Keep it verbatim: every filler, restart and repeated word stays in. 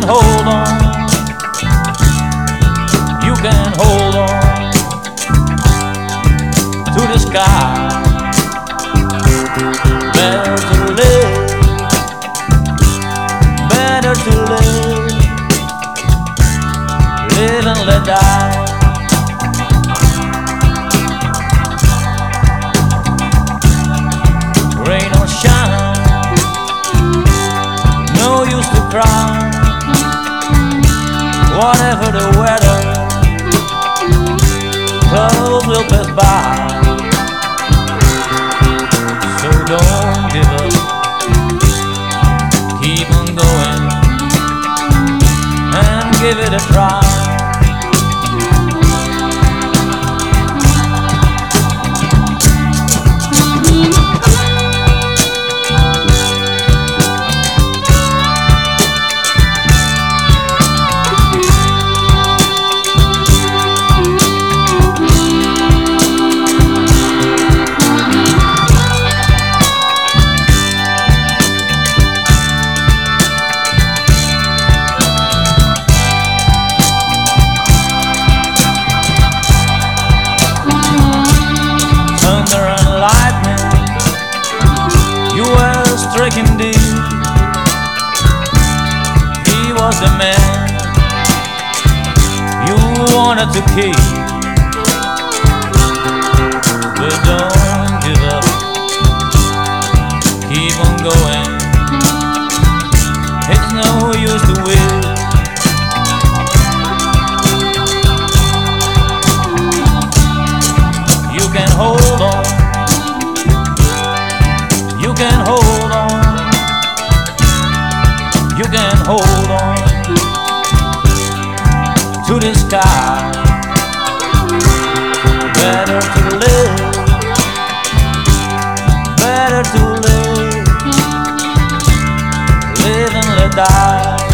hold on, you can hold on to the sky. Better to live, better to live, live and let die. Rain or shine, no use to cry. Whatever the weather, clouds will pass by. So don't give up, keep on going and give it a try. Stricken deep, he was the man you wanted to keep. But don't give up, keep on going, it's no use to wait. You can hold on, you can hold on, you can hold on to the sky. Better to live, better to live, live and let die.